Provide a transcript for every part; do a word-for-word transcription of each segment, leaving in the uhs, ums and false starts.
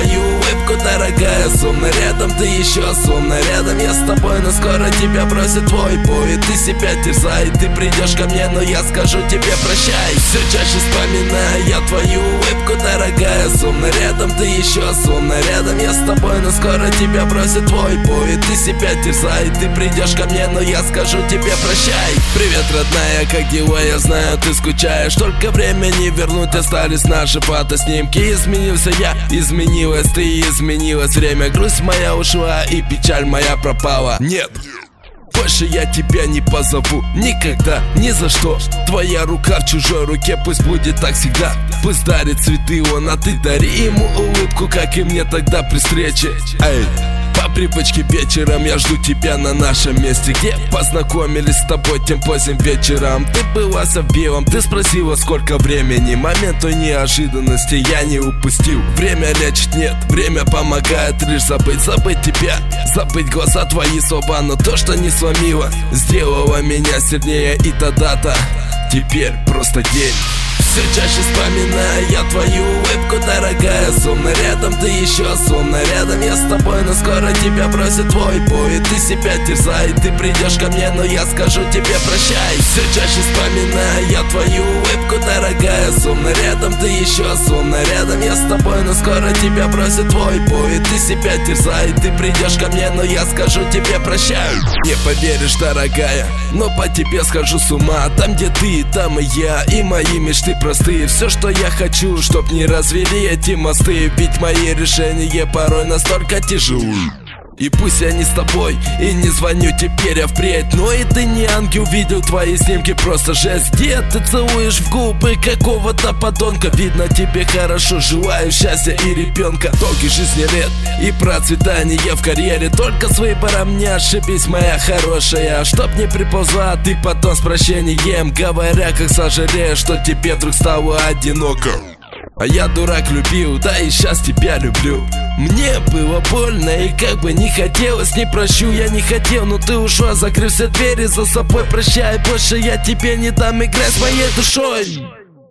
твою улыбку, дорогая. Словно рядом, ты еще словно рядом. Я с тобой, но скоро тебя бросит твой бой. Ты себя терзай, ты придешь ко мне, но я скажу тебе прощай. Все чаще вспоминаю я твою улыбку, дорогая. Словно рядом, ты еще словно рядом. Я с тобой, но скоро тебя бросит твой бой. Ты себя терзай, ты придешь ко мне, но я скажу тебе прощай. Привет, родная, как дела? Я знаю, ты скучаешь. Только время не вернуть, остались наши фотоснимки. Изменился я, изменилась ты, изменилось время. Грусть моя ушла и печаль моя пропала. Нет, больше я тебя не позову, никогда, ни за что. Твоя рука в чужой руке, пусть будет так всегда. Пусть дарит цветы он, а ты дари ему улыбку, как и мне тогда при встрече. Эй, по привычке вечером я жду тебя на нашем месте, где познакомились с тобой тем поздним вечером. Ты была в белом, ты спросила, сколько времени. Момент той неожиданности я не упустил. Время лечит, нет, время помогает лишь забыть, забыть тебя, забыть глаза твои слова. Но то, что не сломило, сделало меня сильнее. И та дата теперь просто день. Все чаще вспоминаю я твою улыбку, дорогая. Словно рядом, ты еще словно рядом. Я с тобой, но скоро тебя бросит твой бой. Ты себя терзай, ты придешь ко мне, но я скажу тебе прощай. Все чаще вспоминаю я твою улыбку, дорогая. Словно рядом, ты еще словно рядом. Я с тобой, но скоро тебя бросит твой бой. Ты себя терзай, ты придешь ко мне, но я скажу тебе прощай. Не поверишь, дорогая, но по тебе схожу с ума. Там, где ты, там и я, и мои мечты простые. Все, что я хочу, чтоб не развели эти мосты. Ведь мои решения порой настолько тяжелые. И пусть я не с тобой и не звоню теперь я впредь, но и ты не ангел, видел твои снимки, просто жесть. Где ты целуешь в губы какого-то подонка? Видно, тебе хорошо, желаю счастья и ребенка. Долгий жизни лет и процветания в карьере. Только с выбором не ошибись, моя хорошая. Чтоб не приползла ты потом с прощением, говоря, как сожалею, что тебе вдруг стало одиноко. А я, дурак, любил, да и сейчас тебя люблю. Мне было больно и как бы не хотелось, не прощу, я не хотел, но ты ушла, закрыв все двери за собой. Прощай, больше я тебе не дам играть с моей душой.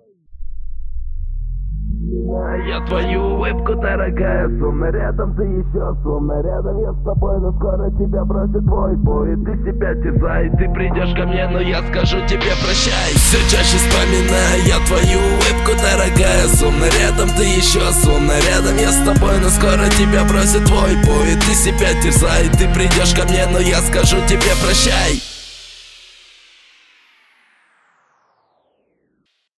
Я твою улыбку, дорогая. Словно рядом, ты еще словно рядом. Я с тобой, но скоро тебя бросит твой бой. Ты себя терзай, ты придешь ко мне, но я скажу тебе прощай. Все чаще вспоминаю я твою улыбку, дорогая. Словно рядом, ты еще словно рядом. Я с тобой, но скоро тебя бросит твой бой. Ты себя терзай, ты придешь ко мне, но я скажу тебе прощай.